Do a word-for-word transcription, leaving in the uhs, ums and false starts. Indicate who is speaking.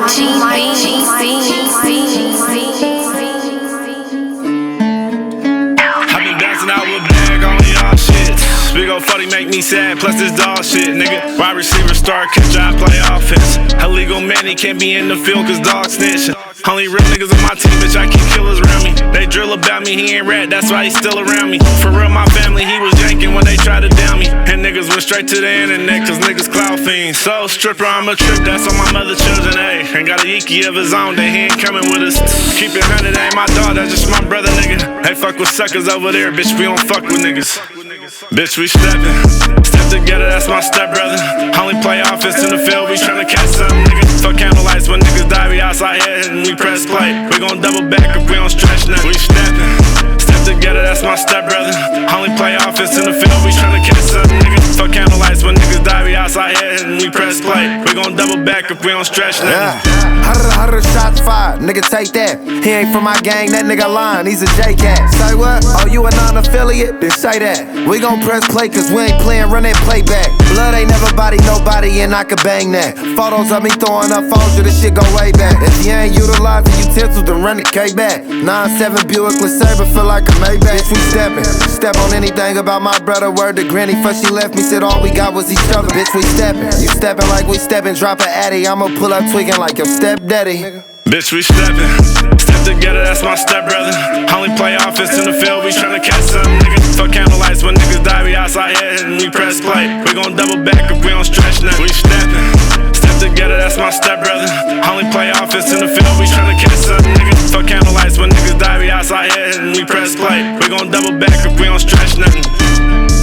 Speaker 1: Big ol' forty make me sad, plus this dog shit, nigga. Wide receiver, star catcher, I play offense. Illegal man, he can't be in the field cause dog snitching. Only real niggas on my team, bitch, I keep killers around me. They drill about me, he ain't rat, that's why he still around me. For real, my family, he was yanking when they tried to down me. And niggas went straight to the internet cause niggas clout fiends. So, stripper, I'm a trip, that's on my mother children, ayy. Ain't got a yiki of his own, that he ain't coming with us. Keep it one hundred, ain't my dog, that's just my brother, nigga. They fuck with suckers over there, bitch, we don't fuck with niggas. Bitch, we steppin', step together, that's my stepbrother. Only play offense in the field, we tryna catch something, nigga. Fuck candlelights when niggas die, we outside here and we press play. We gon' double back if we don't stretch nothing. We steppin', step together, that's my stepbrother. Only play offense in the field, we tryna catch something, nigga. Fuck candlelights when niggas die, we outside here and we press play. We gon' double back if we don't stretch nothing.
Speaker 2: Yeah. Hundred, hundred shots fired, nigga take that. He ain't from my gang, that nigga lying, he's a J-Cat. Say what? Oh, you a non-affiliate? Then say that. We gon' press play cause we ain't playing, run that playback. Blood ain't never body nobody and I can bang that. Photos of me throwing up phones, this shit go way back. If you ain't utilizing utensils, then run the K back. nine seven Buick LeSabre feel like a Maybach. Bitch, we steppin', step on anything about my brother. Word to Granny, first she left me, said all we got was each other. Bitch, we steppin', you steppin' like we steppin', drop a addy. I'ma pull up tweaking like your stepdaddy.
Speaker 1: Bitch, we steppin', step together, that's my stepbrother. Only play offense in the field, we tryna catch something, nigga. Fuck candlelights when niggas die, we outside here and we press play. We gon' double back if we don't stretch nothing. We steppin', step together, that's my stepbrother. Only play offense in the field, we tryna catch something, nigga. Fuck candlelights when niggas die, we outside here and we press play. We gon' double back if we don't stretch nothing.